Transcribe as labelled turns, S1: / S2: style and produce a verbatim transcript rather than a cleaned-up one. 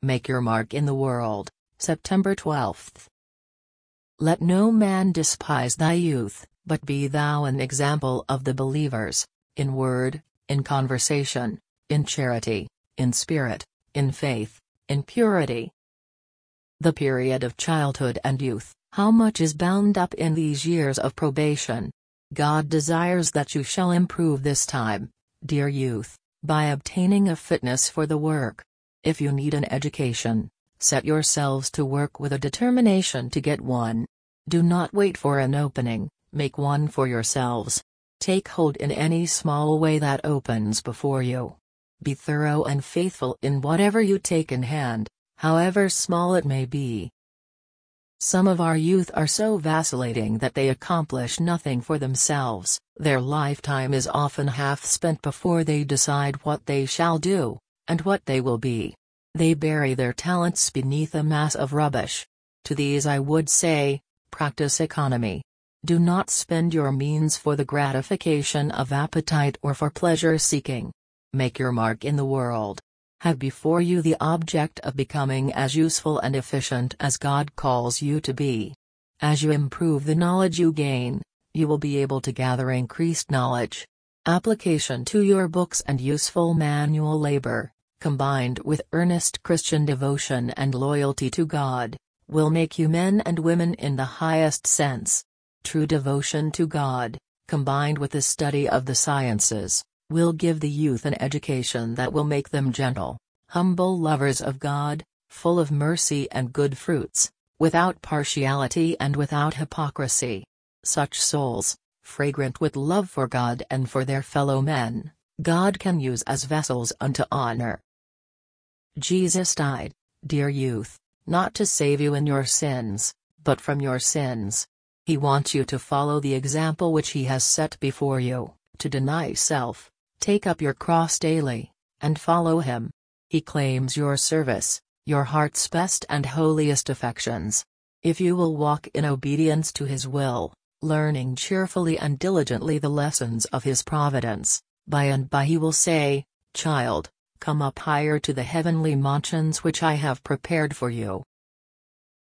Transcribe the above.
S1: Make your mark in the world, September twelfth. Let no man despise thy youth, but be thou an example of the believers, in word, in conversation, in charity, in spirit, in faith, in purity. The period of childhood and youth, how much is bound up in these years of probation. God desires that you shall improve this time, dear youth, by obtaining a fitness for the work. If you need an education, set yourselves to work with a determination to get one. Do not wait for an opening, make one for yourselves. Take hold in any small way that opens before you. Be thorough and faithful in whatever you take in hand, however small it may be. Some of our youth are so vacillating that they accomplish nothing for themselves. Their lifetime is often half spent before they decide what they shall do, and what they will be. They bury their talents beneath a mass of rubbish. To these I would say, practice economy. Do not spend your means for the gratification of appetite or for pleasure-seeking. Make your mark in the world. Have before you the object of becoming as useful and efficient as God calls you to be. As you improve the knowledge you gain, you will be able to gather increased knowledge. Application to your books and useful manual labor, combined with earnest Christian devotion and loyalty to God, will make you men and women in the highest sense. True devotion to God, combined with the study of the sciences, will give the youth an education that will make them gentle, humble lovers of God, full of mercy and good fruits, without partiality and without hypocrisy. Such souls, fragrant with love for God and for their fellow men, God can use as vessels unto honor. Jesus died, dear youth, not to save you in your sins, but from your sins. He wants you to follow the example which he has set before you, to deny self, take up your cross daily, and follow him. He claims your service, your heart's best and holiest affections. If you will walk in obedience to his will, learning cheerfully and diligently the lessons of his providence, by and by he will say, "Child, come up higher to the heavenly mansions which I have prepared for you."